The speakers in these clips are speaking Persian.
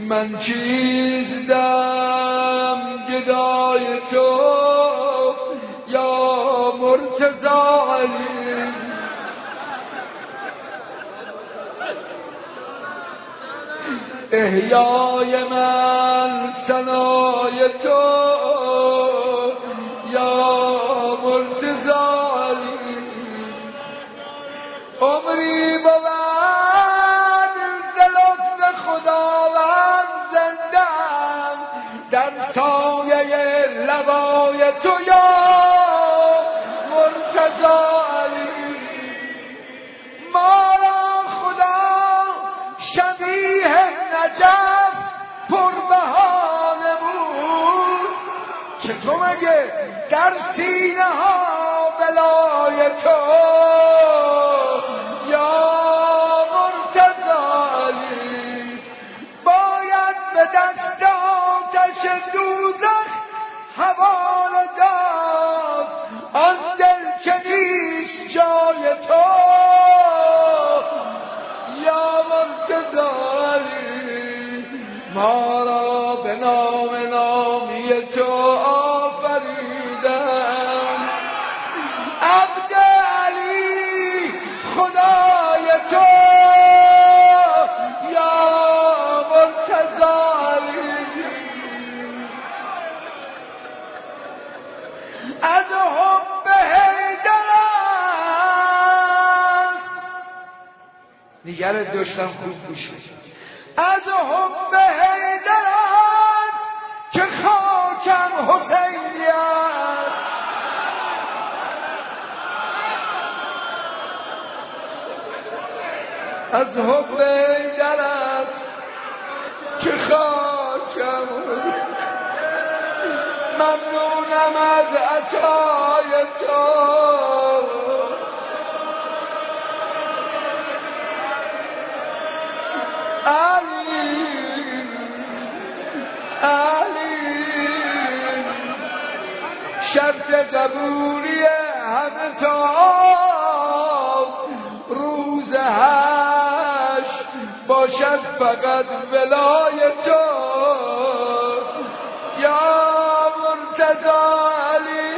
من چیزدم گدای تو یا مرتضی علی، احیای من ثنای تو یا مرتضی علی، عمری بود ز لطف خداوند زنده‌ام در سایه لوای تو یا مرتضی علی. ما را خدا شبیه نجف پربهانه بود، که تو مگه در سینه ها بلای تو یا مرتضی علی. باید به دست آتش دوزخ حواله داد آن دل که نیست جای تو یا مرتضی علی. ما را به نام نامی تو آفریدن، عبد علی خدای تو یا مرتضی علی. از حب حیدر است، نگرت داشتم خوب گوش بده، از حب حیدر است که خاکم حسینی است. از حب حیدر است که خاکم حسینی. ممنونم از عطای تو علی، علی. شرط قبولی همه تا روز حشر باشد فقط ولای تو یا مرتضی علی.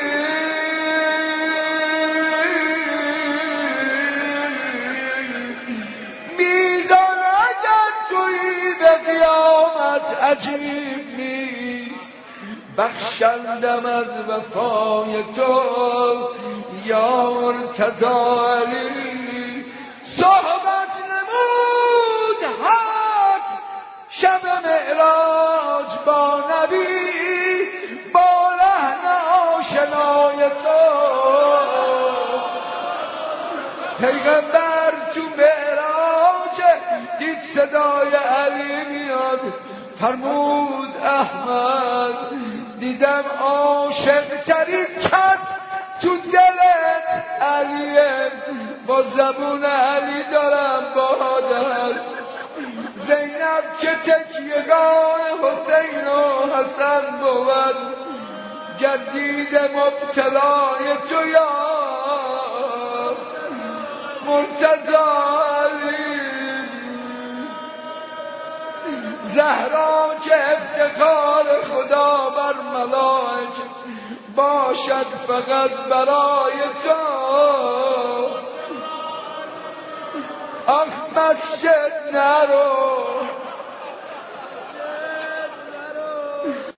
میزان اگر تویی به قیامت عجیب نیست، بخشندم از وفای تو یا مرتضی علی. صحبت نمود حق شب معراج با نبی، با لحن آشنای تو پیغمبر تو معراج دید صدای علی میاد، فرمود احمد دیدم عاشق ترین کس تو دلت علیه، با زبون علی دارم بادر. زینب که تکیهگاه حسین و حسن بود، گردید مبتلای تو یا مرتضی علی. زهرا که افتخار خدا بر ملائکه باشد فقط برای تو، آخ مسجد نرو